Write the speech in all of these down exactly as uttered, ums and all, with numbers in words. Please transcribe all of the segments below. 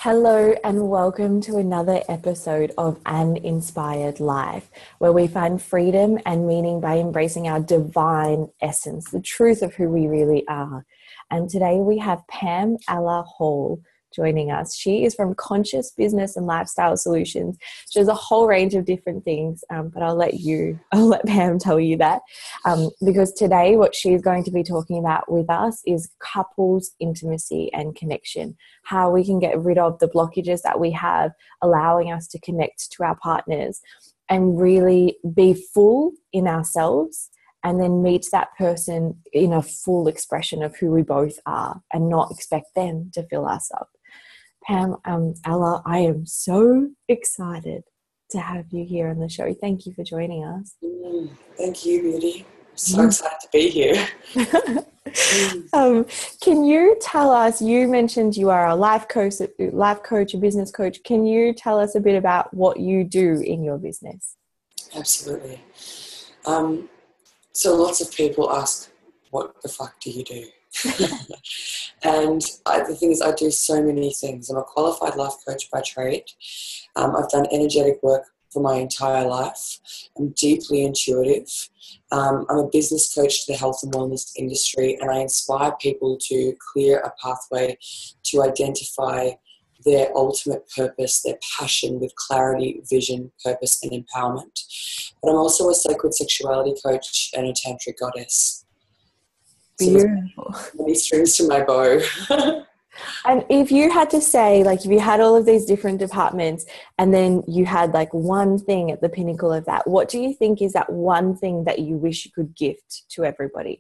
Hello and welcome to another episode of An Inspired Life, where we find freedom and meaning by embracing our divine essence, the truth of who we really are. And today we have Pam Ella Hall joining us. She is from Conscious Business and Lifestyle Solutions. She does a whole range of different things, um, but I'll let you, I'll let Pam tell you that. Um, because today what she's going to be talking about with us is couples intimacy and connection, how we can get rid of the blockages that we have, allowing us to connect to our partners and really be full in ourselves, and then meet that person in a full expression of who we both are and not expect them to fill us up. Pam, um, Ella, I am so excited to have you here on the show. Thank you for joining us. Mm, thank you, Beauty. I'm so mm. excited to be here. um, can you tell us, you mentioned you are a life coach, life coach, a business coach. Can you tell us a bit about what you do in your business? Absolutely. Um, so lots of people ask, what the fuck do you do? And I, the thing is, I do so many things. I'm a qualified life coach by trade. Um, I've done energetic work for my entire life. I'm deeply intuitive. Um, I'm a business coach to the health and wellness industry, and I inspire people to clear a pathway to identify their ultimate purpose, their passion with clarity, vision, purpose, and empowerment. But I'm also a sacred sexuality coach and a tantric goddess. Beautiful. So many strings to my bow. And if you had to say, like, if you had all of these different departments and then you had like one thing at the pinnacle of that, what do you think is that one thing that you wish you could gift to everybody?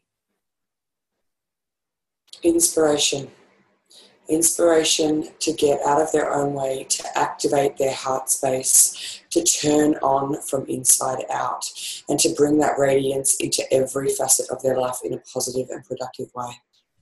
Inspiration. Inspiration to get out of their own way, to activate their heart space, to turn on from inside out, and to bring that radiance into every facet of their life in a positive and productive way.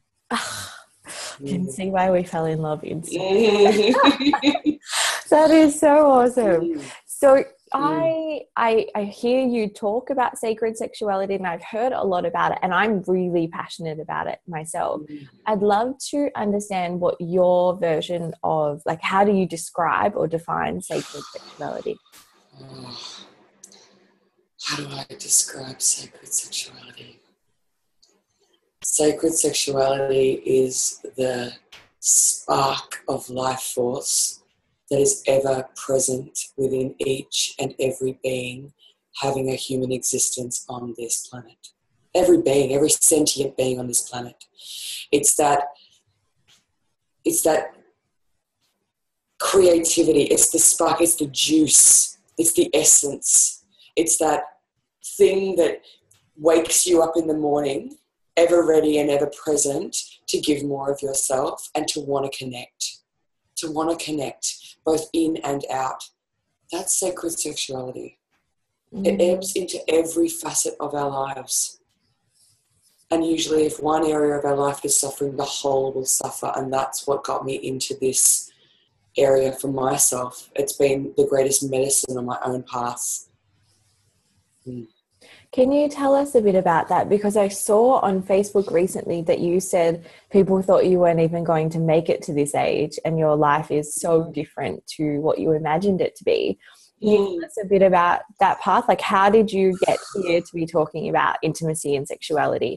I can see why we fell in love instantly. That is so awesome. So I, I I hear you talk about sacred sexuality, and I've heard a lot about it, and I'm really passionate about it myself. I'd love to understand what your version of, like, how do you describe or define sacred sexuality? Oh, how do I describe sacred sexuality? Sacred sexuality is the spark of life force that is ever present within each and every being having a human existence on this planet. Every being, every sentient being on this planet. It's that, it's that creativity, it's the spark, it's the juice, it's the essence. It's that thing that wakes you up in the morning, ever ready and ever present to give more of yourself and to want to connect, to want to connect both in and out. That's sacred sexuality. Mm. It ebbs into every facet of our lives. And usually if one area of our life is suffering, the whole will suffer. And that's what got me into this area for myself. It's been the greatest medicine on my own path. Mm. Can you tell us a bit about that? Because I saw on Facebook recently that you said people thought you weren't even going to make it to this age, and your life is so different to what you imagined it to be. Can you tell us a bit about that path? Like, how did you get here to be talking about intimacy and sexuality?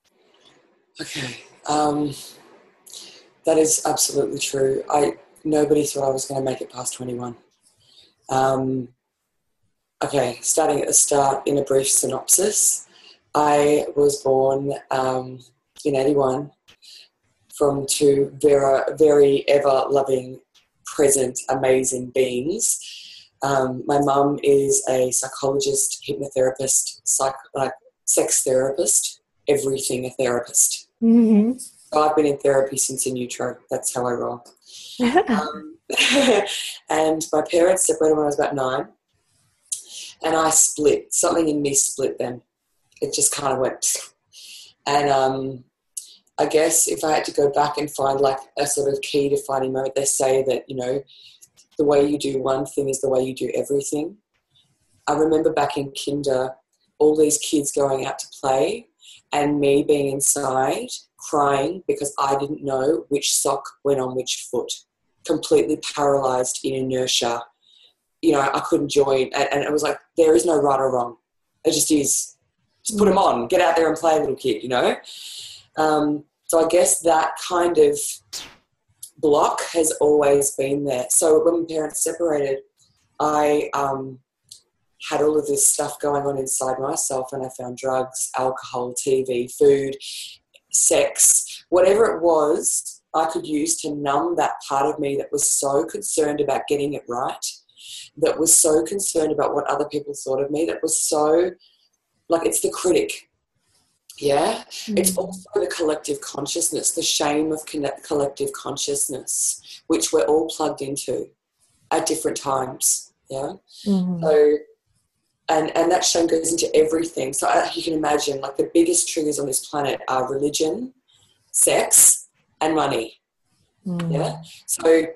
Okay. Um, that is absolutely true. I Nobody thought I was going to make it past twenty-one. Um, Okay, starting at the start in a brief synopsis. I was born um, in eighty-one from two very, very ever-loving, present, amazing beings. Um, my mum is a psychologist, hypnotherapist, psych, like sex therapist, everything a therapist. Mm-hmm. So I've been in therapy since in utero. That's how I roll. um, and my parents separated when I was about nine. And I split. Something in me split them. It just kind of went. And um, I guess if I had to go back and find like a sort of key defining moment, they say that, you know, the way you do one thing is the way you do everything. I remember back in kinder, all these kids going out to play and me being inside crying because I didn't know which sock went on which foot. completely paralyzed in inertia. You know, I couldn't join. And, and it was like, there is no right or wrong. It just is. Just put them on. Get out there and play, little kid, you know. Um, so I guess that kind of block has always been there. So when my parents separated, I um, had all of this stuff going on inside myself, and I found drugs, alcohol, T V, food, sex, whatever it was I could use to numb that part of me that was so concerned about getting it right, that was so concerned about what other people thought of me, that was so, like, it's the critic. Yeah, mm-hmm. It's also the collective consciousness, the shame of connect, collective consciousness, which we're all plugged into at different times. Yeah, mm-hmm. so and and that shame goes into everything. So uh, you can imagine, like, the biggest triggers on this planet are religion, sex, and money. Mm-hmm. Yeah, so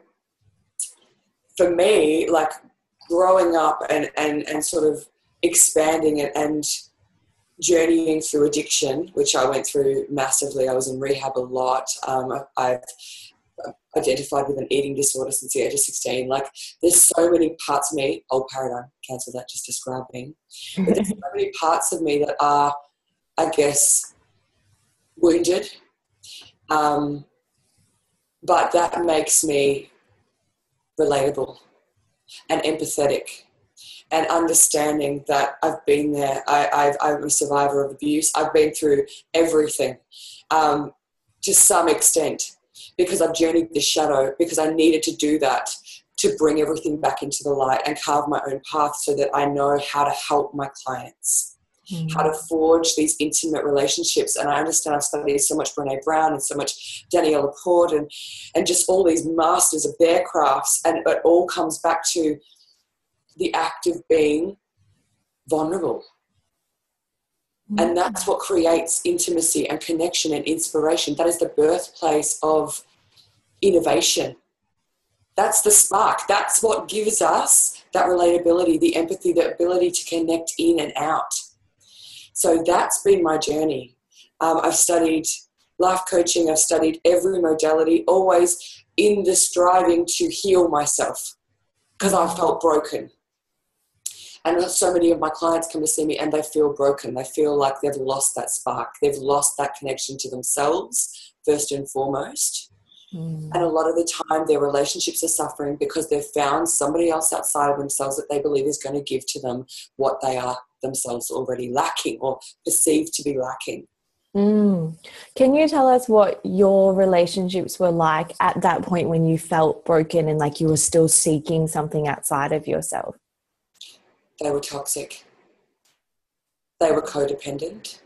for me, like, growing up and and and sort of expanding it and journeying through addiction, which I went through massively. I was in rehab a lot. Um, I've identified with an eating disorder since the age of sixteen. Like, there's so many parts of me, old paradigm, cancel that, just describe me. But there's so many parts of me that are, I guess, wounded. Um, but that makes me relatable and empathetic, and understanding that I've been there. I, I've, I'm a survivor of abuse. I've been through everything um, to some extent, because I've journeyed the shadow, because I needed to do that to bring everything back into the light and carve my own path so that I know how to help my clients, mm-hmm. how to forge these intimate relationships. And I understand I've studied so much Brené Brown and so much Danielle Laporte and, and just all these masters of their crafts, and it all comes back to the act of being vulnerable. Mm-hmm. And that's what creates intimacy and connection and inspiration. That is the birthplace of innovation. That's the spark. That's what gives us that relatability, the empathy, the ability to connect in and out. So that's been my journey. Um, I've studied life coaching. I've studied every modality, always in the striving to heal myself, because I felt broken. And so many of my clients come to see me and they feel broken. They feel like they've lost that spark. They've lost that connection to themselves, first and foremost. Mm. And a lot of the time their relationships are suffering because they've found somebody else outside of themselves that they believe is going to give to them what they are themselves already lacking or perceived to be lacking. Mm. Can you tell us what your relationships were like at that point when you felt broken and like you were still seeking something outside of yourself? They were toxic. They were codependent.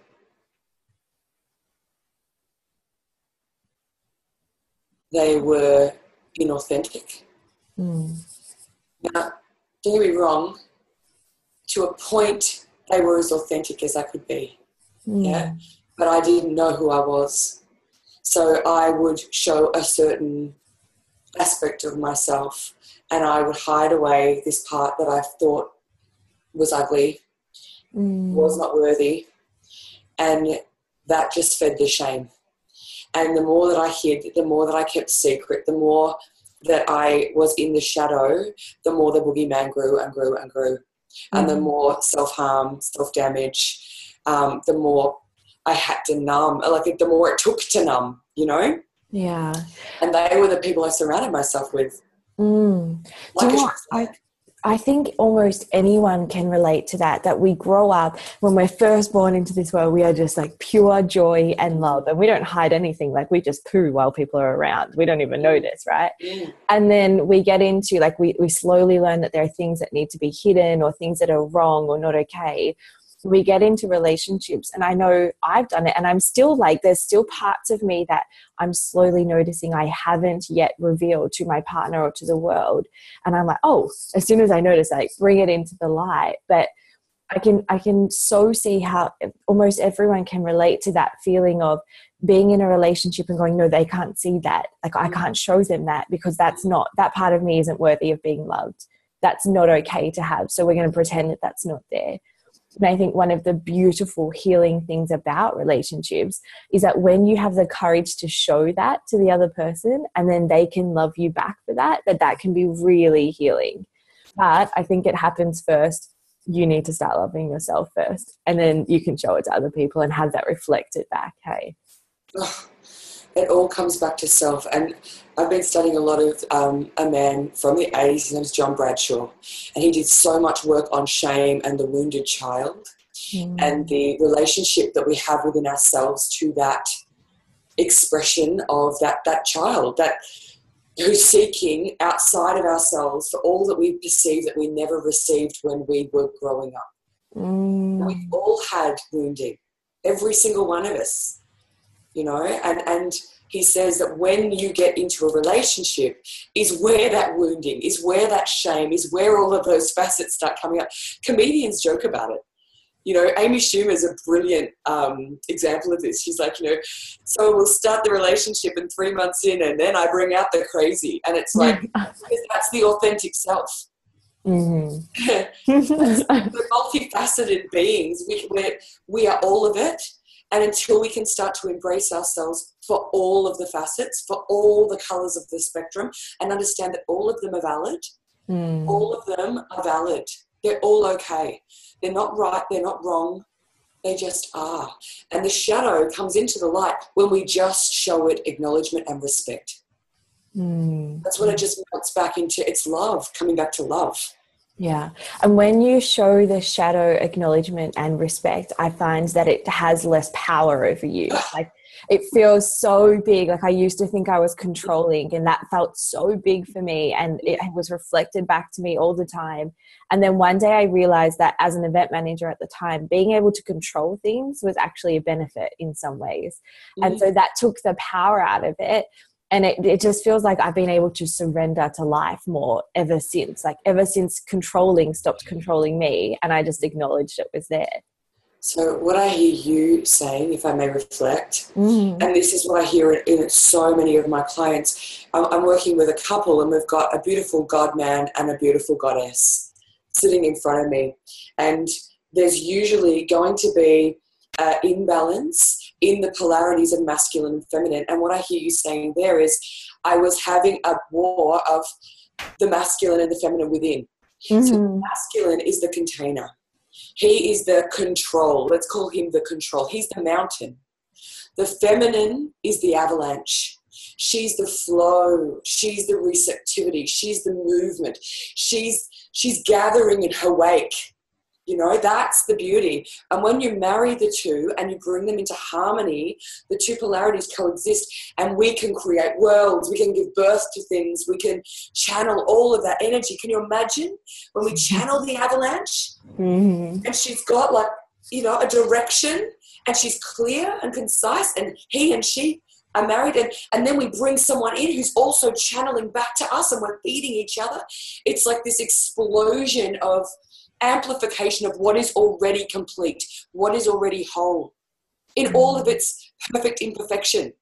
They were inauthentic. Mm. Now, don't get me wrong, to a point they were as authentic as I could be. Mm. Yeah. But I didn't know who I was. So I would show a certain aspect of myself and I would hide away this part that I thought was ugly, mm. was not worthy, and that just fed the shame. And the more that I hid, the more that I kept secret, the more that I was in the shadow, the more the boogeyman grew and grew and grew. Mm. And the more self-harm, self-damage, um, the more I had to numb, like the more it took to numb, you know? Yeah. And they were the people I surrounded myself with. Mm. Like Do you know what? I, I think almost anyone can relate to that, that we grow up, when we're first born into this world, we are just like pure joy and love, and we don't hide anything. Like, we just poo while people are around. We don't even notice, right? Mm. And then we get into, like, we, we slowly learn that there are things that need to be hidden or things that are wrong or not okay. We get into relationships, and I know I've done it, and I'm still like, there's still parts of me that I'm slowly noticing I haven't yet revealed to my partner or to the world. And I'm like, oh, as soon as I notice, like, bring it into the light. But I can, I can so see how almost everyone can relate to that feeling of being in a relationship and going, no, they can't see that. Like, I can't show them that because that's not, that part of me isn't worthy of being loved. That's not okay to have. So we're going to pretend that that's not there. And I think one of the beautiful healing things about relationships is that when you have the courage to show that to the other person and then they can love you back for that, that that can be really healing. But I think it happens first. You need to start loving yourself first, and then you can show it to other people and have that reflected back. Hey. Oh, it all comes back to self. And I've been studying a lot of um, a man from the eighties. His name's John Bradshaw, and he did so much work on shame and the wounded child mm. and the relationship that we have within ourselves to that expression of that that child that who's seeking outside of ourselves for all that we perceive that we never received when we were growing up. Mm. We've all had wounding, every single one of us, you know, and, and he says that when you get into a relationship is where that wounding, is where that shame, is where all of those facets start coming up. Comedians joke about it. You know, Amy Schumer is a brilliant um, example of this. She's like, you know, so we'll start the relationship and three months in and then I bring out the crazy. And it's like, that's the authentic self. Mm-hmm. We're multifaceted beings. We, we're, we are all of it. And until we can start to embrace ourselves for all of the facets, for all the colours of the spectrum, and understand that all of them are valid, mm. all of them are valid. They're all okay. They're not right. They're not wrong. They just are. And the shadow comes into the light when we just show it acknowledgement and respect. Mm. That's when it just melts back into it's love, coming back to love. Yeah. And when you show the shadow acknowledgement and respect, I find that it has less power over you. Like it feels so big. Like I used to think I was controlling and that felt so big for me and it was reflected back to me all the time. And then one day I realized that as an event manager at the time, being able to control things was actually a benefit in some ways. Mm-hmm. And so that took the power out of it. And it, it just feels like I've been able to surrender to life more ever since, like ever since controlling stopped controlling me and I just acknowledged it was there. So what I hear you saying, if I may reflect, mm. and this is what I hear in, in so many of my clients, I'm, I'm working with a couple and we've got a beautiful God man and a beautiful goddess sitting in front of me. And there's usually going to be uh, imbalance in the polarities of masculine and feminine. And what I hear you saying there is I was having a war of the masculine and the feminine within. Mm-hmm. So the masculine is the container. He is the control. Let's call him the control. He's the mountain. The feminine is the avalanche. She's the flow. She's the receptivity. She's the movement. She's she's gathering in her wake. You know, that's the beauty. And when you marry the two and you bring them into harmony, the two polarities coexist and we can create worlds. We can give birth to things. We can channel all of that energy. Can you imagine when we channel the avalanche mm-hmm. and she's got like, you know, a direction and she's clear and concise and he and she are married and, and then we bring someone in who's also channeling back to us and we're feeding each other. It's like this explosion of amplification of what is already complete, what is already whole, in all of its perfect imperfection.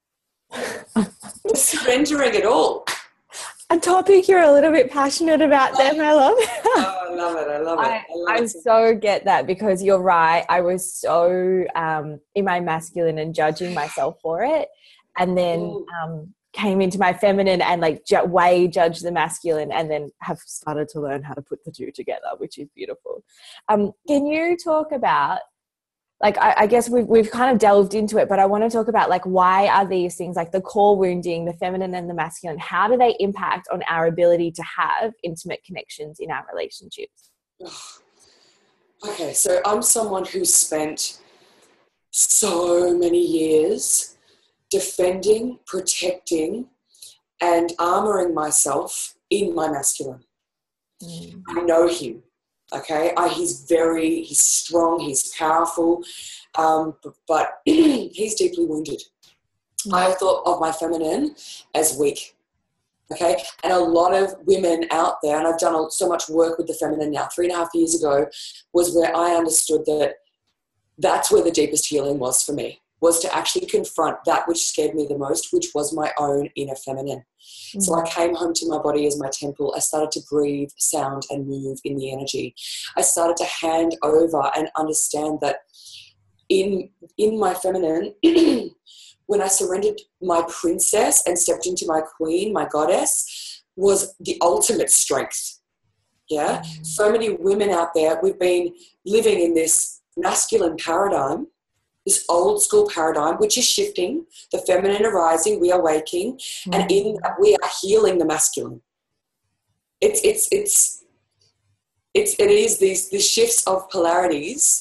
Surrendering it all. A topic you're a little bit passionate about there, my love. Oh, I love it. I love it. I, I, love I it. so get that because you're right. I was so um, in my masculine and judging myself for it. And then um, came into my feminine and like ju- way judge the masculine and then have started to learn how to put the two together, which is beautiful. Um, can you talk about, like, I, I guess we've, we've kind of delved into it, but I want to talk about like, why are these things like the core wounding, the feminine and the masculine, how do they impact on our ability to have intimate connections in our relationships? Okay, so I'm someone who spent so many years defending, protecting, and armoring myself in my masculine. Mm. I know him, okay? I, he's very, he's strong, he's powerful, um, but, but he's deeply wounded. Mm. I thought of my feminine as weak, okay? And a lot of women out there, and I've done so much work with the feminine now, three and a half years ago, was where I understood that that's where the deepest healing was for me. was to actually confront that which scared me the most, which was my own inner feminine. Mm. So I came home to my body as my temple. I started to breathe, sound, and move in the energy. I started to hand over and understand that in, in my feminine, when I surrendered my princess and stepped into my queen, my goddess, was the ultimate strength. Yeah. Mm. So many women out there, we've been living in this masculine paradigm, this old school paradigm, which is shifting, the feminine arising, we are waking, mm. and in that we are healing the masculine. It's, it's, it's, it's, it is these, these shifts of polarities.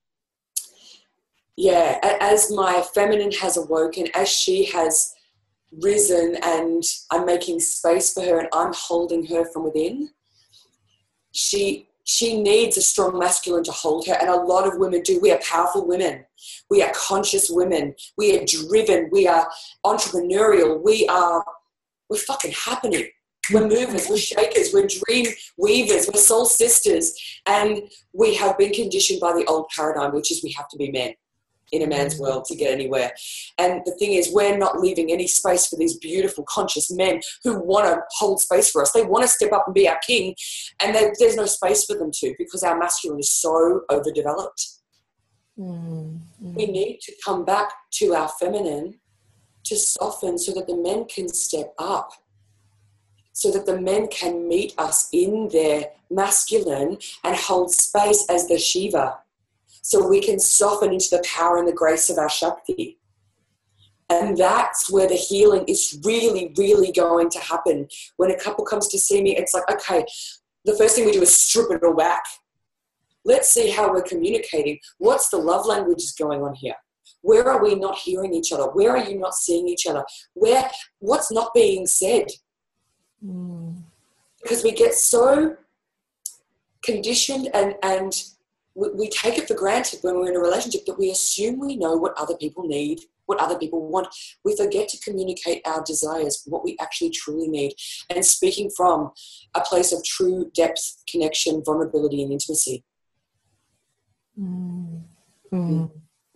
Yeah, as my feminine has awoken, as she has risen and I'm making space for her and I'm holding her from within, she she needs a strong masculine to hold her, and a lot of women do. We are powerful women. We are conscious women. We are driven. We are entrepreneurial. We are, we're fucking happening. We're movers, we're shakers, we're dream weavers, we're soul sisters, and we have been conditioned by the old paradigm, which is we have to be men in a man's world to get anywhere. And the thing is, we're not leaving any space for these beautiful, conscious men who want to hold space for us. They want to step up and be our king, and there's no space for them to, because our masculine is so overdeveloped. Mm-hmm. We need to come back to our feminine to soften so that the men can step up, so that the men can meet us in their masculine and hold space as the Shiva, so we can soften into the power and the grace of our Shakti. And that's where the healing is really, really going to happen. When a couple comes to see me, it's like, okay, the first thing we do is strip it all back. Let's see how we're communicating. What's the love languages going on here? Where are we not hearing each other? Where are you not seeing each other? Where, what's not being said? Mm. Because we get so conditioned and, and we, we take it for granted when we're in a relationship that we assume we know what other people need, what other people want. We forget to communicate our desires, what we actually truly need, and speaking from a place of true depth, connection, vulnerability, and intimacy. Mm. Mm.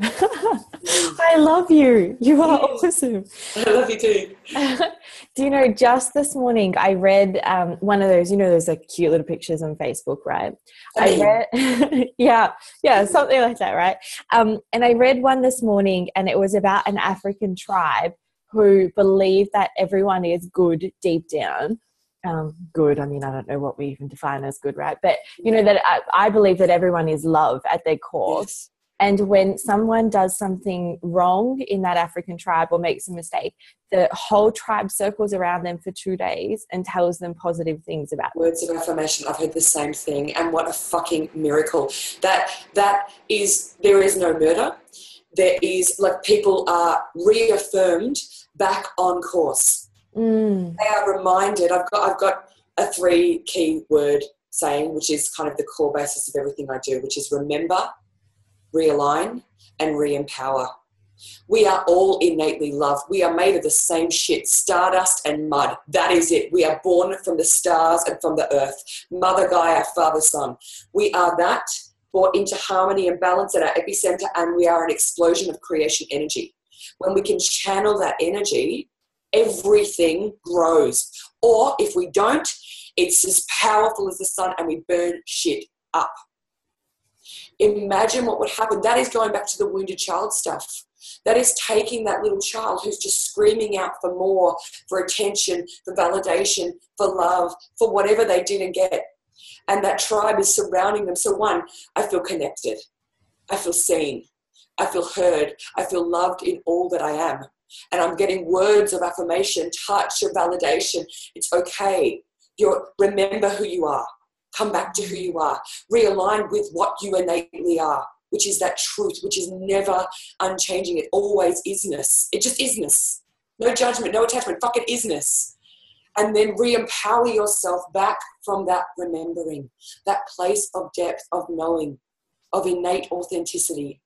I love you. You are awesome. I love you too. Do you know, just this morning I read um, one of those, you know, those like cute little pictures on Facebook, right? I, mean. I read, yeah, yeah, something like that, right? Um, and I read one this morning, and it was about an African tribe who believe that everyone is good deep down. Um, good, I mean, I don't know what we even define as good, right? But, you know, that I, I believe that everyone is love at their core. Yes. And when someone does something wrong in that African tribe or makes a mistake, the whole tribe circles around them for two days and tells them positive things about them. Words of affirmation. I've heard the same thing. And what a fucking miracle. That that is, there is no murder. There is, like, people are reaffirmed back on course. Mm. They are reminded. I've got, I've got a three key word saying, which is kind of the core basis of everything I do, which is remember, realign, and re-empower. We are all innately loved. We are made of the same shit, stardust and mud. That is it. We are born from the stars and from the earth. Mother Gaia, Father Son. We are that, brought into harmony and balance at our epicenter, and we are an explosion of creation energy. When we can channel that energy, everything grows. Or if we don't, it's as powerful as the sun and we burn shit up. Imagine what would happen. That is going back to the wounded child stuff. That is taking that little child who's just screaming out for more, for attention, for validation, for love, for whatever they didn't get. And that tribe is surrounding them. So one, I feel connected. I feel seen. I feel heard. I feel loved in all that I am. And I'm getting words of affirmation, touch, of validation. It's okay. You're, remember who you are. Come back to who you are. Realign with what you innately are, which is that truth, which is never unchanging. It always isness. It just isness. No judgment, no attachment, fucking isness. And then re-empower yourself back from that remembering, that place of depth, of knowing, of innate authenticity.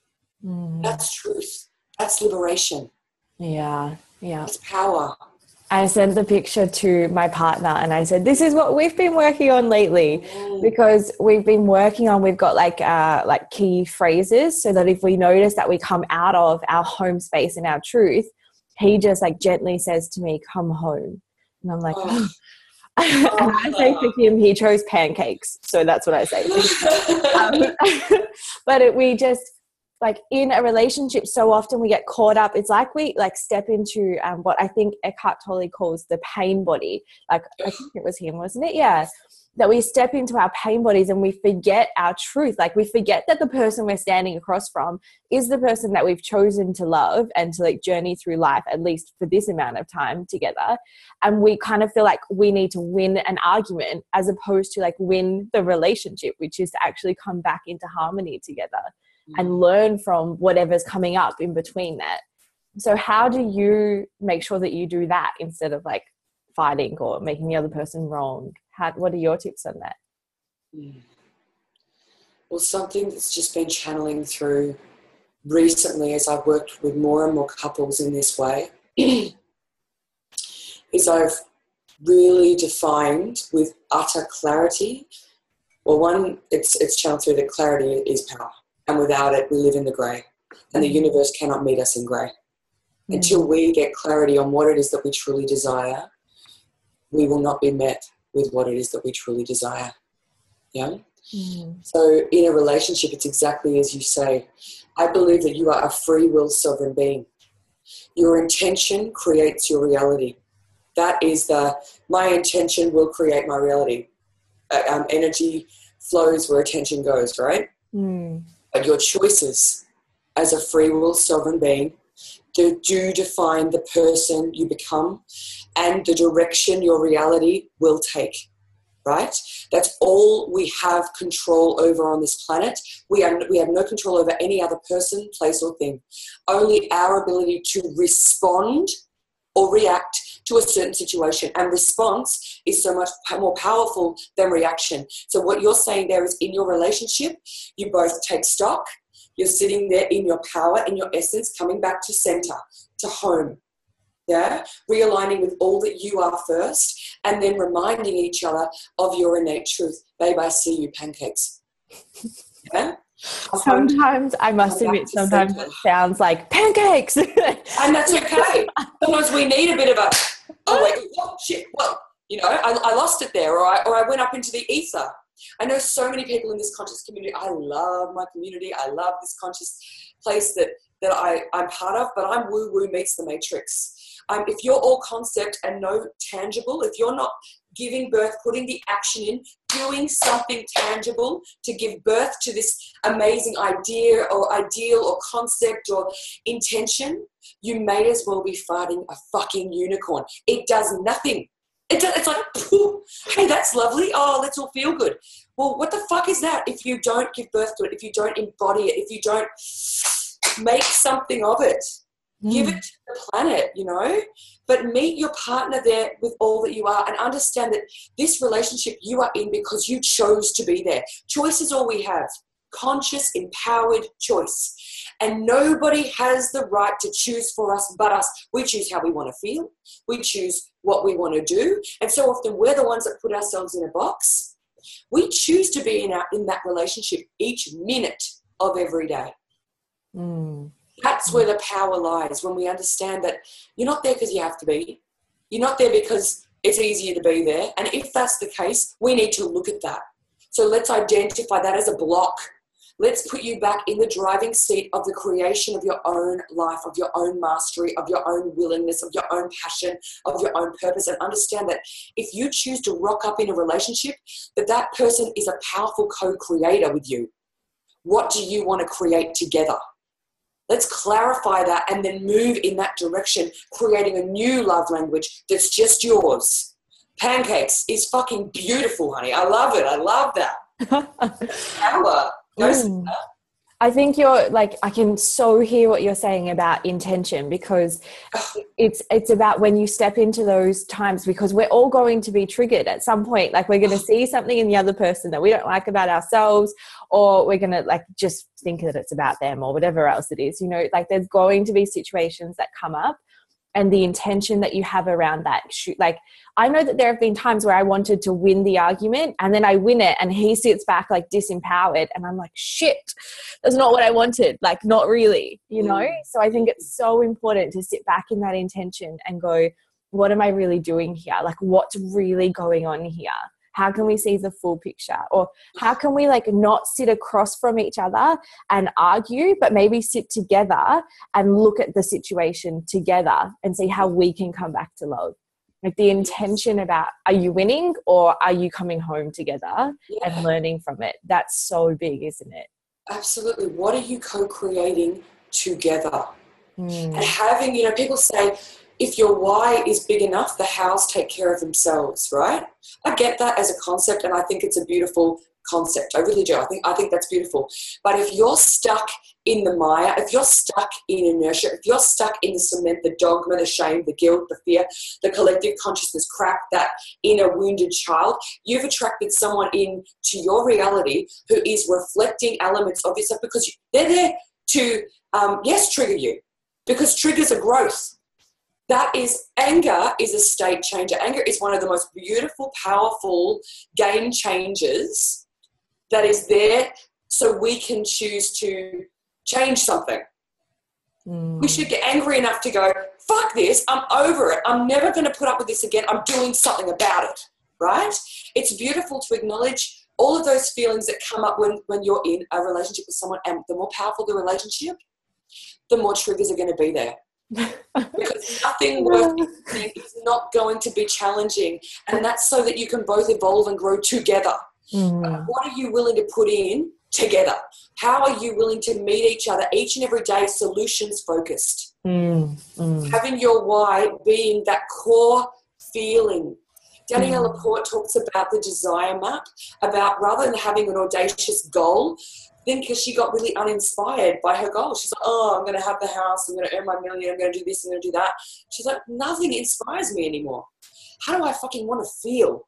Mm. That's truth. That's liberation. Yeah, yeah. It's power. I sent the picture to my partner and I said, this is what we've been working on lately, because we've been working on, we've got like uh, like key phrases so that if we notice that we come out of our home space and our truth, he just like gently says to me, come home. And I'm like, oh. And I say to him, he chose pancakes. So that's what I say to him. Um, but it, we just, like in a relationship, so often we get caught up. It's like we like step into um, what I think Eckhart Tolle calls the pain body. Like I think it was him, wasn't it? Yeah. That we step into our pain bodies and we forget our truth. Like we forget that the person we're standing across from is the person that we've chosen to love and to like journey through life, at least for this amount of time together. And we kind of feel like we need to win an argument as opposed to like win the relationship, which is to actually come back into harmony together and learn from whatever's coming up in between that. So how do you make sure that you do that instead of like fighting or making the other person wrong? How, what are your tips on that? Well, something that's just been channeling through recently as I've worked with more and more couples in this way is I've really defined with utter clarity. Well, one, it's, it's channeled through that clarity is power. And without it, we live in the grey. And the universe cannot meet us in grey. Mm. Until we get clarity on what it is that we truly desire, we will not be met with what it is that we truly desire. Yeah? Mm. So in a relationship, it's exactly as you say. I believe that you are a free will sovereign being. Your intention creates your reality. That is the, my intention will create my reality. Uh, um, energy flows where attention goes, right? Mm. But your choices as a free will sovereign being do, do define the person you become and the direction your reality will take, right? That's all we have control over on this planet. We, are, we have no control over any other person, place or thing. Only our ability to respond or react to a certain situation, and response is so much more powerful than reaction. So what you're saying there is in your relationship, you both take stock, you're sitting there in your power, in your essence, coming back to center, to home, yeah? Realigning with all that you are first, and then reminding each other of your innate truth. Babe, I see you, pancakes. Yeah? Sometimes, I must admit, sometimes it sounds like pancakes. And that's okay. Sometimes we need a bit of a, oh, wait, oh, shit, well, you know, I, I lost it there, or I, or I went up into the ether. I know so many people in this conscious community. I love my community. I love this conscious place that, that I, I'm part of, but I'm woo-woo meets the matrix. Um, if you're all concept and no tangible, if you're not giving birth, putting the action in, doing something tangible to give birth to this amazing idea or ideal or concept or intention, you may as well be fighting a fucking unicorn. It does nothing. It does, it's like, hey, that's lovely. Oh, let's all feel good. Well, what the fuck is that if you don't give birth to it, if you don't embody it, if you don't make something of it? Give it to the planet, you know, but meet your partner there with all that you are and understand that this relationship you are in because you chose to be there. Choice is all we have. Conscious, empowered choice. And nobody has the right to choose for us but us. We choose how we want to feel. We choose what we want to do. And so often we're the ones that put ourselves in a box. We choose to be in, our, in that relationship each minute of every day. Mm. That's where the power lies, when we understand that you're not there because you have to be. You're not there because it's easier to be there. And if that's the case, we need to look at that. So let's identify that as a block. Let's put you back in the driving seat of the creation of your own life, of your own mastery, of your own willingness, of your own passion, of your own purpose, and understand that if you choose to rock up in a relationship, that that person is a powerful co-creator with you. What do you want to create together? Let's clarify that and then move in that direction, creating a new love language that's just yours. Pancakes is fucking beautiful, honey. I love it. I love that. Power. Mm. I think you're like, I can so hear what you're saying about intention, because it's it's about when you step into those times, because we're all going to be triggered at some point. Like we're going to see something in the other person that we don't like about ourselves, or we're going to like just think that it's about them or whatever else it is, you know, like there's going to be situations that come up. and the intention that you have around that. Like, I know that there have been times where I wanted to win the argument and then I win it and he sits back like disempowered and I'm like, shit, that's not what I wanted. Like, not really, you know? So I think it's so important to sit back in that intention and go, what am I really doing here? Like, what's really going on here? How can we see the full picture? Or how can we like not sit across from each other and argue, but maybe sit together and look at the situation together and see how we can come back to love? Like the intention about, are you winning or are you coming home together yeah. and learning from it? That's so big, isn't it? Absolutely. What are you co-creating together? Mm. And having, you know, people say, if your why is big enough, the hows take care of themselves, right? I get that as a concept, and I think it's a beautiful concept. I really do. I think I think that's beautiful. But if you're stuck in the mire, if you're stuck in inertia, if you're stuck in the cement, the dogma, the shame, the guilt, the fear, the collective consciousness crap, that inner wounded child, you've attracted someone into your reality who is reflecting elements of yourself because they're there to, um, yes, trigger you, because triggers are growth. That is, anger is a state changer. Anger is one of the most beautiful, powerful game changers that is there so we can choose to change something. Mm. We should get angry enough to go, fuck this, I'm over it. I'm never going to put up with this again. I'm doing something about it, right? It's beautiful to acknowledge all of those feelings that come up when, when you're in a relationship with someone, and the more powerful the relationship, the more triggers are going to be there. Because nothing worth anything is not going to be challenging, and that's so that you can both evolve and grow together. Mm. What are you willing to put in together? How are you willing to meet each other each and every day, solutions focused? Mm. Mm. Having your why being that core feeling. Danielle Mm. Laporte talks about the desire map, about rather than having an audacious goal, then because she got really uninspired by her goal. She's like, oh, I'm going to have the house, I'm going to earn my million, I'm going to do this, I'm going to do that. She's like, nothing inspires me anymore. How do I fucking want to feel?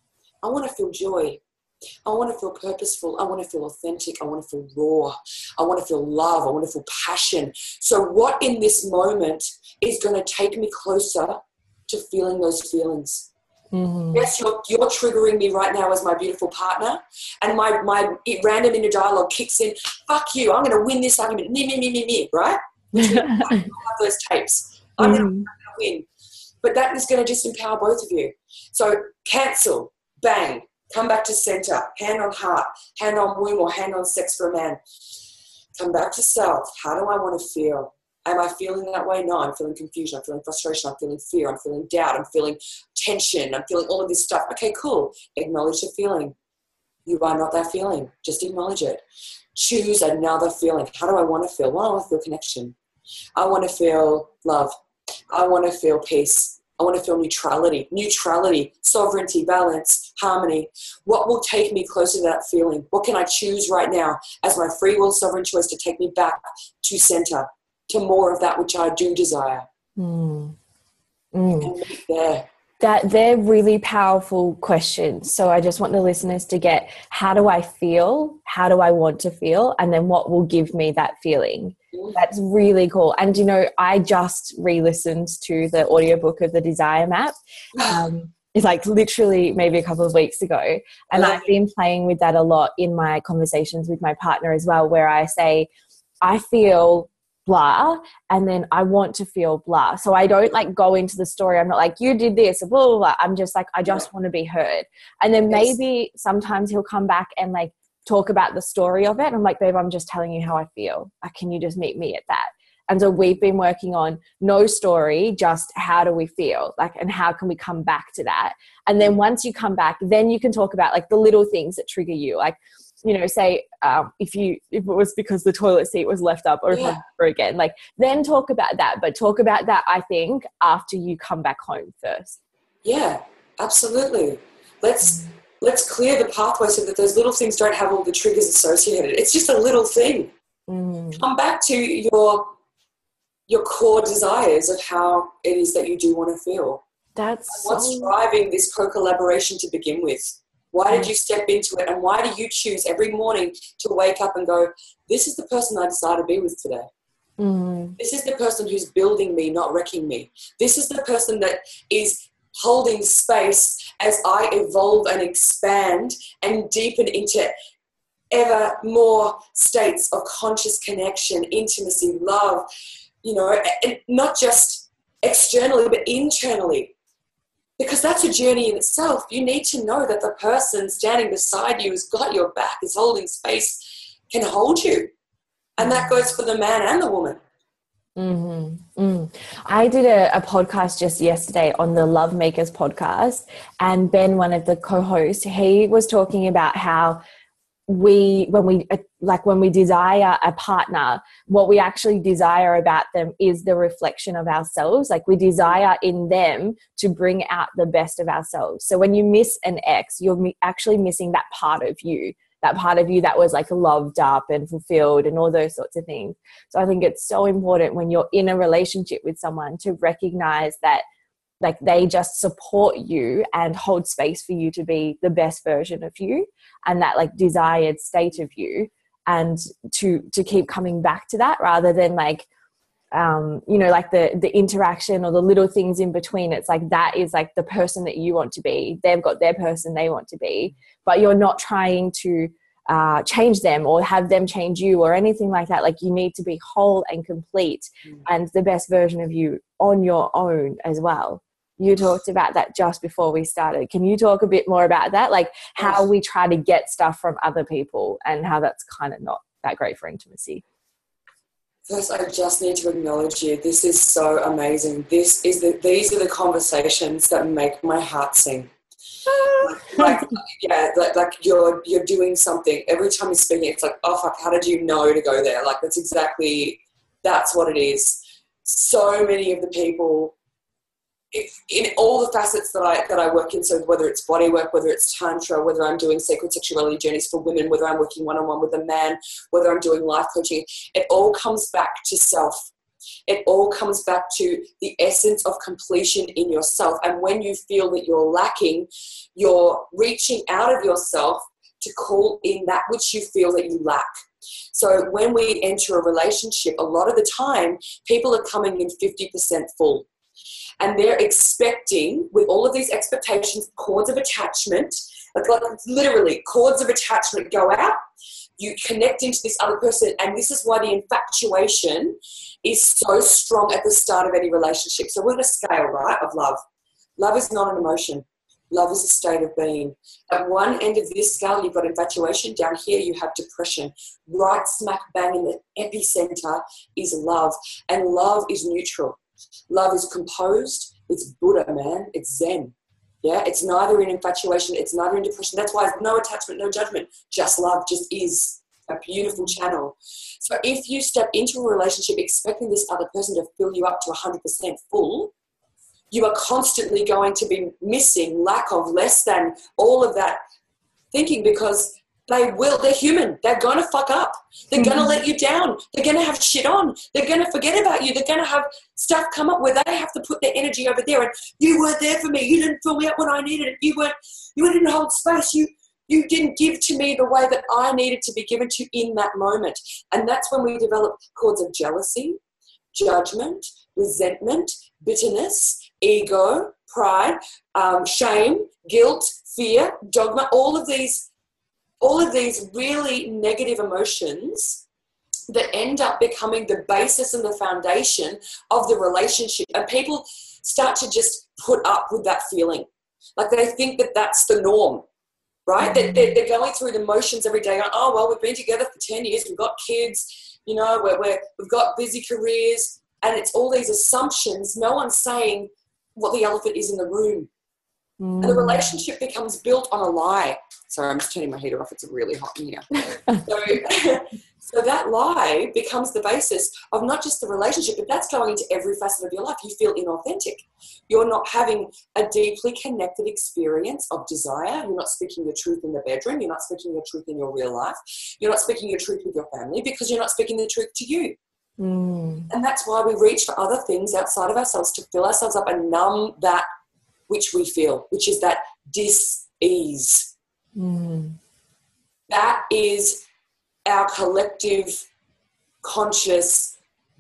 I want to feel joy. I want to feel purposeful. I want to feel authentic. I want to feel raw. I want to feel love. I want to feel passion. So what in this moment is going to take me closer to feeling those feelings? Mm-hmm. Yes, you're, you're triggering me right now as my beautiful partner, and my, my random inner dialogue kicks in, fuck you, I'm going to win this argument, me, me, me, me, me, right? Which we have those tapes. I'm Mm-hmm. going to win. But that is going to disempower both of you. So cancel, bang, come back to center, hand on heart, hand on womb, or hand on sex for a man. Come back to self. How do I want to feel? Am I feeling that way? No, I'm feeling confusion. I'm feeling frustration. I'm feeling fear. I'm feeling doubt. I'm feeling tension. I'm feeling all of this stuff. Okay, cool. Acknowledge the feeling. You are not that feeling. Just acknowledge it. Choose another feeling. How do I want to feel? Well, I want to feel connection. I want to feel love. I want to feel peace. I want to feel neutrality. Neutrality, sovereignty, balance, harmony. What will take me closer to that feeling? What can I choose right now as my free will sovereign choice to take me back to center, to more of that which I do desire? Mm. Mm. And meet there. That they're really powerful questions. So I just want the listeners to get, how do I feel? How do I want to feel? And then what will give me that feeling? Mm. That's really cool. And, you know, I just re-listened to the audiobook of the Desire Map. Um, it's like literally maybe a couple of weeks ago. And I've been playing with that a lot in my conversations with my partner as well, where I say, I feel blah, and then I want to feel blah. So I don't like go into the story. I'm not like, you did this, blah, blah, blah. I'm just like, I just want to be heard. And then maybe sometimes he'll come back and like talk about the story of it. And I'm like, babe, I'm just telling you how I feel. Like, can you just meet me at that? And so we've been working on no story, just how do we feel? Like, and how can we come back to that? And then once you come back, then you can talk about like the little things that trigger you. Like, you know, say um, if you if it was because the toilet seat was left up over yeah. and over again, like then talk about that. But talk about that, I think, after you come back home first. Yeah, absolutely. Let's let's clear the pathway so that those little things don't have all the triggers associated. It's just a little thing. Mm. Come back to your your core desires of how it is that you do want to feel. That's what's so... driving this co-collaboration to begin with. Why did you step into it, and why do you choose every morning to wake up and go, this is the person I decide to be with today? Mm. This is the person who's building me, not wrecking me. This is the person that is holding space as I evolve and expand and deepen into ever more states of conscious connection, intimacy, love, you know, and not just externally, but internally. Because that's a journey in itself. You need to know that the person standing beside you has got your back, is holding space, can hold you. And that goes for the man and the woman. Mm-hmm. Mm. I did a, a podcast just yesterday on the Love Makers podcast, and Ben, one of the co-hosts, he was talking about how we, when we, like when we desire a partner, what we actually desire about them is the reflection of ourselves. Like we desire in them to bring out the best of ourselves. So when you miss an ex, you're actually missing that part of you. That part of you that was like loved up and fulfilled and all those sorts of things. So I think it's so important when you're in a relationship with someone to recognize that like they just support you and hold space for you to be the best version of you and that like desired state of you, and to to keep coming back to that rather than like um you know like the the interaction or the little things in between. It's like that is like the person that you want to be, they've got their person they want to be, but you're not trying to uh change them or have them change you or anything like that. Like you need to be whole and complete mm. and the best version of you on your own as well. You talked about that just before we started. Can you talk a bit more about that, like how we try to get stuff from other people and how that's kind of not that great for intimacy? First, I just need to acknowledge you. This is so amazing. This is the, these are the conversations that make my heart sing. like, like, yeah, like, like you're you're doing something. Every time you're speaking, it's like, oh, fuck, how did you know to go there? Like, that's exactly, that's what it is. So many of the people, in all the facets that I that I work in, so whether it's body work, whether it's tantra, whether I'm doing sacred sexuality journeys for women, whether I'm working one-on-one with a man, whether I'm doing life coaching, it all comes back to self. It all comes back to the essence of completion in yourself. And when you feel that you're lacking, you're reaching out of yourself to call in that which you feel that you lack. So when we enter a relationship, a lot of the time, people are coming in fifty percent full. And they're expecting, with all of these expectations, cords of attachment, like, like literally cords of attachment go out, you connect into this other person, and this is why the infatuation is so strong at the start of any relationship. So we're on a scale, right, of love. Love is not an emotion. Love is a state of being. At one end of this scale, you've got infatuation. Down here, you have depression. Right smack bang in the epicenter is love. And love is neutral. Love is composed. It's Buddha, man. It's Zen. Yeah, it's neither in infatuation. It's neither in depression. That's why it's no attachment, no judgment. Just love, just is a beautiful channel. So if you step into a relationship expecting this other person to fill you up to one hundred percent full, you are constantly going to be missing, lack of, less than, all of that thinking, because they will, they're human. They're going to fuck up. They're mm-hmm. going to let you down. They're going to have shit on. They're going to forget about you. They're going to have stuff come up where they have to put their energy over there. And you weren't there for me. You didn't fill me up when I needed it. You weren't, you didn't hold space. You, you didn't give to me the way that I needed to be given to in that moment. And that's when we develop cords of jealousy, judgment, resentment, bitterness, ego, pride, um, shame, guilt, fear, dogma, all of these all of these really negative emotions that end up becoming the basis and the foundation of the relationship. And people start to just put up with that feeling. Like they think that that's the norm, right? Mm-hmm. That they're going through the motions every day. Going, oh, well, we've been together for ten years. We've got kids, you know, we're, we're, we've got busy careers. And it's all these assumptions. No one's saying what the elephant is in the room. Mm. And the relationship becomes built on a lie. Sorry, I'm just turning my heater off. It's really hot in here. so, so that lie becomes the basis of not just the relationship, but that's going into every facet of your life. You feel inauthentic. You're not having a deeply connected experience of desire. You're not speaking your truth in the bedroom. You're not speaking your truth in your real life. You're not speaking your truth with your family because you're not speaking the truth to you. Mm. And that's why we reach for other things outside of ourselves to fill ourselves up and numb that which we feel, which is that dis-ease. Mm. That is our collective conscious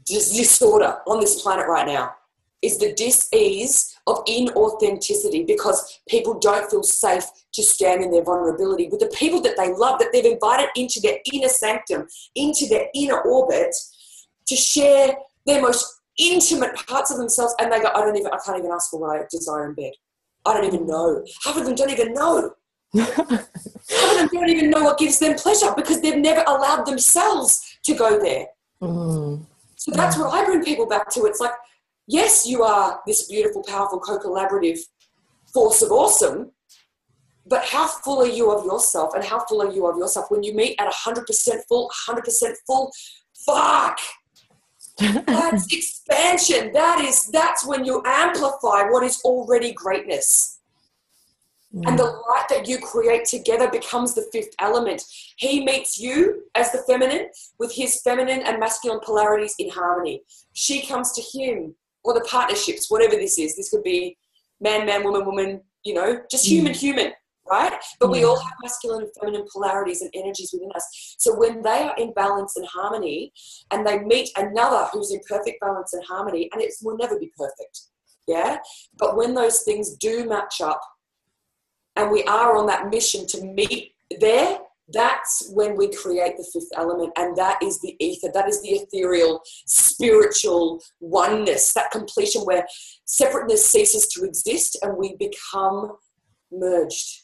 dis- disorder on this planet right now is the dis-ease of inauthenticity, because people don't feel safe to stand in their vulnerability with the people that they love, that they've invited into their inner sanctum, into their inner orbit, to share their most intimate parts of themselves. And they go, I don't even, I can't even ask for what I desire in bed. I don't even know. Half of them don't even know. Half of them don't even know what gives them pleasure, because they've never allowed themselves to go there. Mm. So that's what I bring people back to. It's like, yes, you are this beautiful, powerful, co-collaborative force of awesome, but how full are you of yourself, and how full are you of yourself when you meet at one hundred percent full, one hundred percent full? Fuck! That's expansion. That is, that's when you amplify what is already greatness. Mm. And the light that you create together becomes the fifth element. He meets you as the feminine with his feminine and masculine polarities in harmony. She comes to him, or the partnerships, whatever this is. This could be man, man, woman, woman, you know, just human, mm. human, right? But yeah. we all have masculine and feminine polarities and energies within us. So when they are in balance and harmony, and they meet another who's in perfect balance and harmony, and it will never be perfect, yeah? But when those things do match up, and we are on that mission to meet there, that's when we create the fifth element. And that is the ether. That is the ethereal, spiritual oneness, that completion where separateness ceases to exist and we become merged.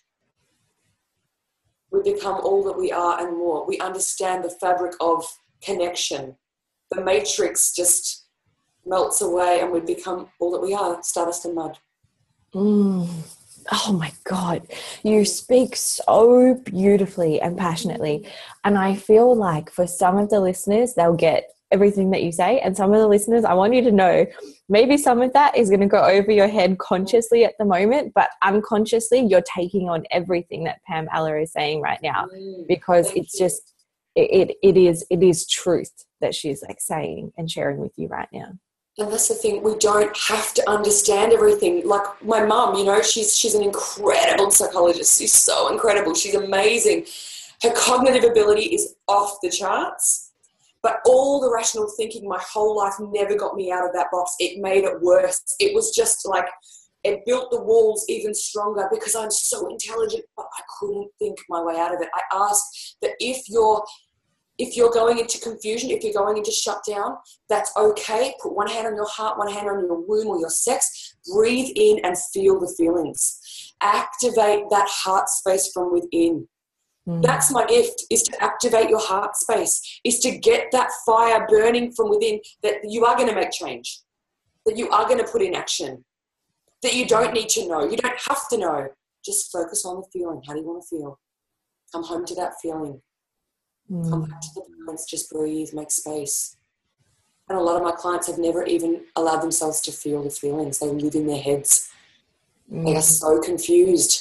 We become all that we are and more. We understand the fabric of connection. The matrix just melts away and we become all that we are, stardust and mud. Mm. Oh my God, you speak so beautifully and passionately. And I feel like for some of the listeners, they'll get everything that you say. And some of the listeners, I want you to know, maybe some of that is going to go over your head consciously at the moment, but unconsciously you're taking on everything that Pam Eller is saying right now, because it's just, it, it, it is, it is truth that she's like saying and sharing with you right now. And that's the thing, we don't have to understand everything. Like my mum, you know, she's she's an incredible psychologist. She's so incredible. She's amazing. Her cognitive ability is off the charts. But all the rational thinking my whole life never got me out of that box. It made it worse. It was just like, it built the walls even stronger because I'm so intelligent, but I couldn't think my way out of it. I asked that if you're If you're going into confusion, if you're going into shutdown, that's okay. Put one hand on your heart, one hand on your womb or your sex. Breathe in and feel the feelings. Activate that heart space from within. Mm. That's my gift, is to activate your heart space, is to get that fire burning from within, that you are going to make change, that you are going to put in action, that you don't need to know. You don't have to know. Just focus on the feeling. How do you want to feel? Come home to that feeling. Come back to the balance, just breathe, make space. And a lot of my clients have never even allowed themselves to feel the feelings. They live in their heads. Mm. They are so confused.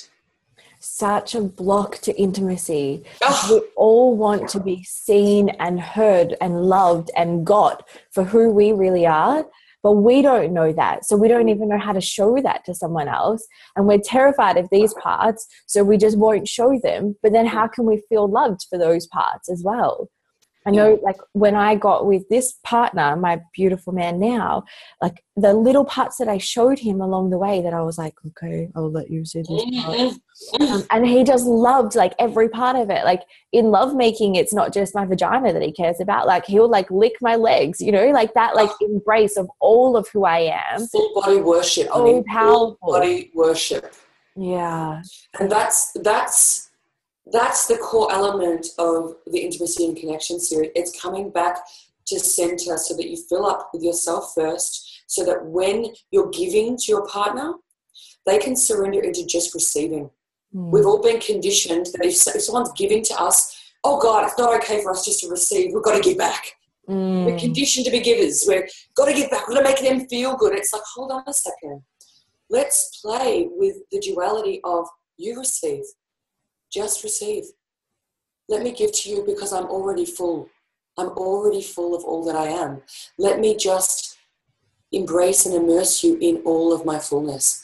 Such a block to intimacy. Oh. We all want to be seen and heard and loved and got for who we really are. But we don't know that. So we don't even know how to show that to someone else. And we're terrified of these parts, so we just won't show them. But then how can we feel loved for those parts as well? I know, like, when I got with this partner, my beautiful man now, like, the little parts that I showed him along the way that I was like, okay, I'll let you see this part. Um, and he just loved, like, every part of it. Like, in lovemaking, it's not just my vagina that he cares about. Like, he'll, like, lick my legs, you know, like that, like, embrace of all of who I am. Full body worship. Oh, honey. Powerful. Full body worship. Yeah. And that's, that's, That's the core element of the intimacy and connection series. It's coming back to center so that you fill up with yourself first, so that when you're giving to your partner, they can surrender into just receiving. Mm. We've all been conditioned that if, if someone's giving to us, oh God, it's not okay for us just to receive. We've got to give back. Mm. We're conditioned to be givers. We've got to give back. We've got to make them feel good. It's like, hold on a second. Let's play with the duality of you receive. Just receive. Let me give to you because I'm already full. I'm already full of all that I am. Let me just embrace and immerse you in all of my fullness.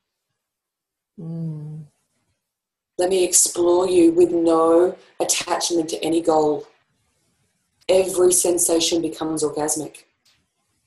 Mm. Let me explore you with no attachment to any goal. Every sensation becomes orgasmic.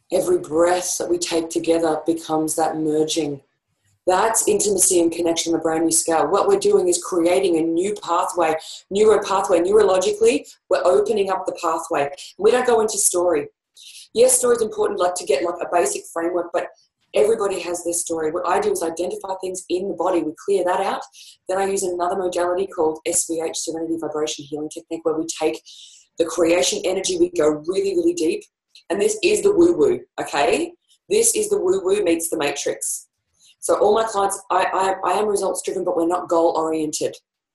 Every breath that we take together becomes that merging. That's intimacy and connection on a brand new scale. What we're doing is creating a new pathway, neuro pathway. Neurologically, we're opening up the pathway. We don't go into story. Yes, story is important, like to get like a basic framework, but everybody has their story. What I do is identify things in the body. We clear that out. Then I use another modality called S V H, Serenity Vibration Healing Technique, where we take the creation energy, we go really, really deep. And this is the woo-woo, okay? This is the woo-woo meets the matrix. So all my clients, I, I, I am results-driven, but we're not goal-oriented.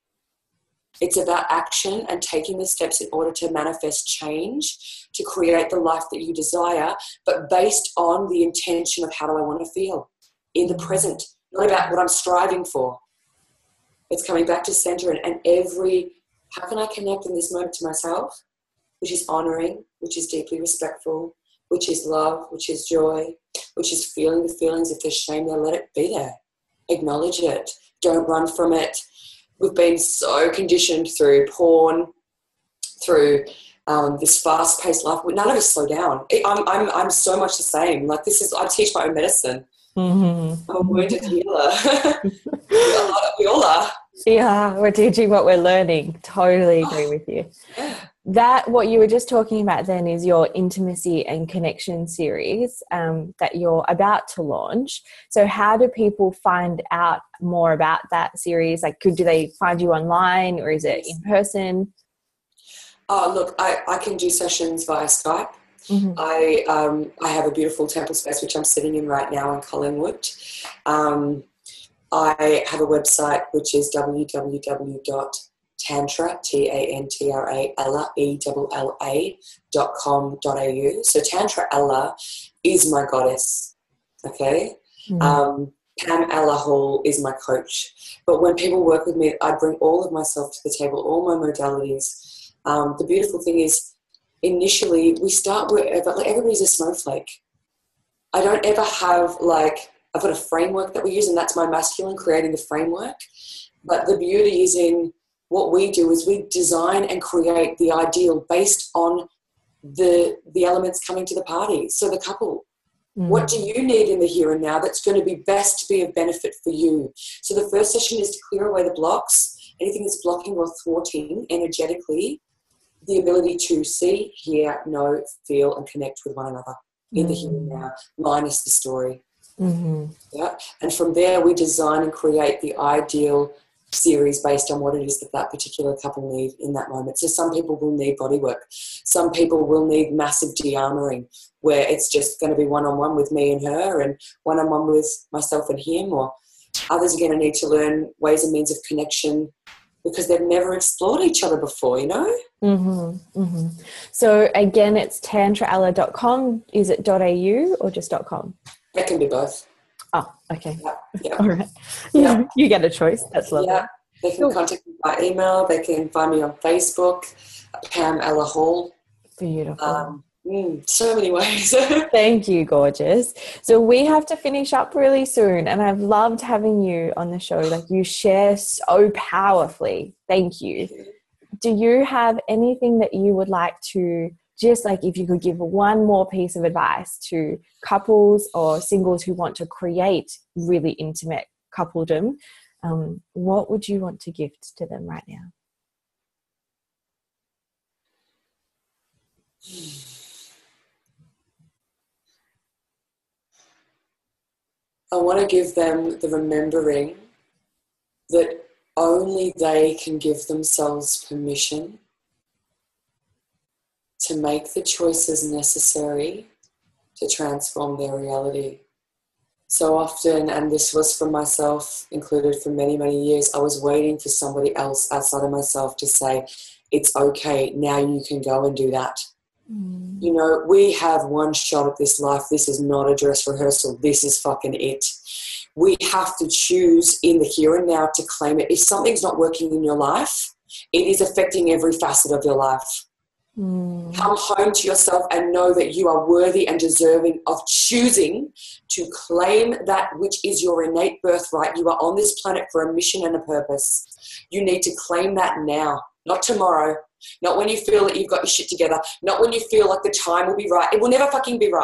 It's about action and taking the steps in order to manifest change, to create the life that you desire, but based on the intention of how do I want to feel in the present, not about what I'm striving for. It's coming back to center and, and every, how can I connect in this moment to myself, which is honoring, which is deeply respectful, which is love, which is joy, which is feeling the feelings. If there's shame there, let it be there. Acknowledge it. Don't run from it. We've been so conditioned through porn, through um, this fast-paced life. None of us slow down. I'm, I'm, I'm so much the same. Like this is, I teach my own medicine. Mm-hmm. I'm a wounded healer. we, all, we all are. Yeah, we're teaching what we're learning. Totally agree with you. That, what you were just talking about then is your intimacy and connection series um, that you're about to launch. So how do people find out more about that series? Like, could, do they find you online or is it in person? Oh, look, I, I can do sessions via Skype. Mm-hmm. I um, I have a beautiful temple space, which I'm sitting in right now in Collingwood. Um, I have a website, which is w w w dot tantra, T A N T R A, Ella, E L L A, dot com dot A U. So Tantra Ella is my goddess, okay? Mm-hmm. Um, Pam Ella Hall is my coach. But when people work with me, I bring all of myself to the table, all my modalities. Um, the beautiful thing is, initially, we start wherever, like everybody's a snowflake. I don't ever have like, I've got a framework that we use, and that's my masculine, creating the framework. But the beauty is in what we do is we design and create the ideal based on the the elements coming to the party. So the couple, mm. what do you need in the here and now that's going to be best to be of benefit for you? So the first session is to clear away the blocks, anything that's blocking or thwarting energetically the ability to see, hear, know, feel, and connect with one another mm. in the here and now, minus the story. Mm-hmm. Yeah, and from there we design and create the ideal series based on what it is that that particular couple need in that moment. So some people will need body work. Some people will need massive de-armoring, where it's just going to be one-on-one with me and her and one-on-one with myself and him, or others are going to need to learn ways and means of connection because they've never explored each other before, you know? Mm-hmm, mm-hmm. So again, it's tantra ella dot com. Is it .au or just .com? It can be both. Oh, okay. Yeah. Yeah. All right. Yeah. You get a choice. That's lovely. Yeah. They can cool. contact me by email. They can find me on Facebook, Pam Ella Hall. Beautiful. Um, mm, so many ways. Thank you, gorgeous. So we have to finish up really soon, and I've loved having you on the show. Like, you share so powerfully. Thank you. Do you have anything that you would like to, just like if you could give one more piece of advice to couples or singles who want to create really intimate coupledom, um, what would you want to gift to them right now? I want to give them the remembering that only they can give themselves permission to make the choices necessary to transform their reality. So often, and this was for myself included for many, many years, I was waiting for somebody else outside of myself to say, it's okay, now you can go and do that. Mm. You know, we have one shot at this life. This is not a dress rehearsal. This is fucking it. We have to choose in the here and now to claim it. If something's not working in your life, it is affecting every facet of your life. Mm. Come home to yourself and know that you are worthy and deserving of choosing to claim that which is your innate birthright. You are on this planet for a mission and a purpose. You need to claim that now, not tomorrow, not when you feel that you've got your shit together, not when you feel like the time will be right. It will never fucking be right.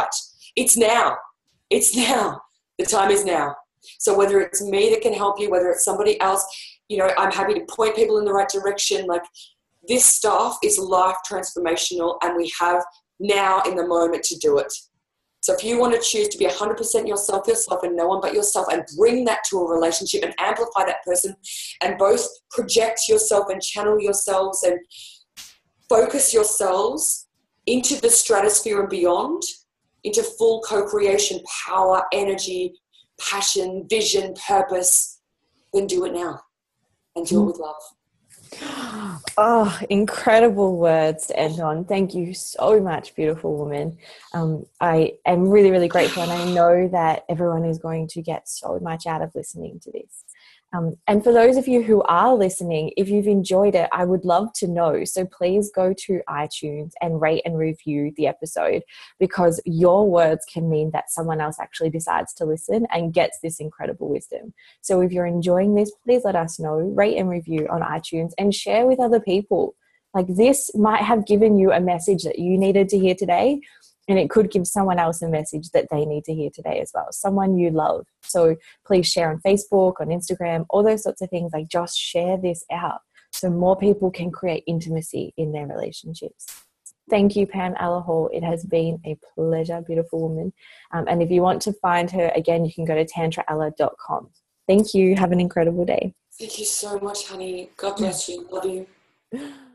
It's now. It's now. The time is now. So whether it's me that can help you, whether it's somebody else, you know, I'm happy to point people in the right direction. Like, this stuff is life transformational, and we have now in the moment to do it. So if you want to choose to be one hundred percent yourself, yourself and no one but yourself, and bring that to a relationship and amplify that person, and both project yourself and channel yourselves and focus yourselves into the stratosphere and beyond, into full co-creation, power, energy, passion, vision, purpose, then do it now and do it with love. Oh, incredible words to end on. Thank you so much, beautiful woman. Um, I am really, really grateful, and I know that everyone is going to get so much out of listening to this. Um, and for those of you who are listening, if you've enjoyed it, I would love to know. So please go to iTunes and rate and review the episode, because your words can mean that someone else actually decides to listen and gets this incredible wisdom. So if you're enjoying this, please let us know, rate and review on iTunes, and share with other people. Like, this might have given you a message that you needed to hear today, and it could give someone else a message that they need to hear today as well, someone you love. So please share on Facebook, on Instagram, all those sorts of things. Like, just share this out so more people can create intimacy in their relationships. Thank you, Pam Allahall. It has been a pleasure, beautiful woman. Um, and if you want to find her, again, you can go to tantra ella dot com. Thank you. Have an incredible day. Thank you so much, honey. God bless you. Love you.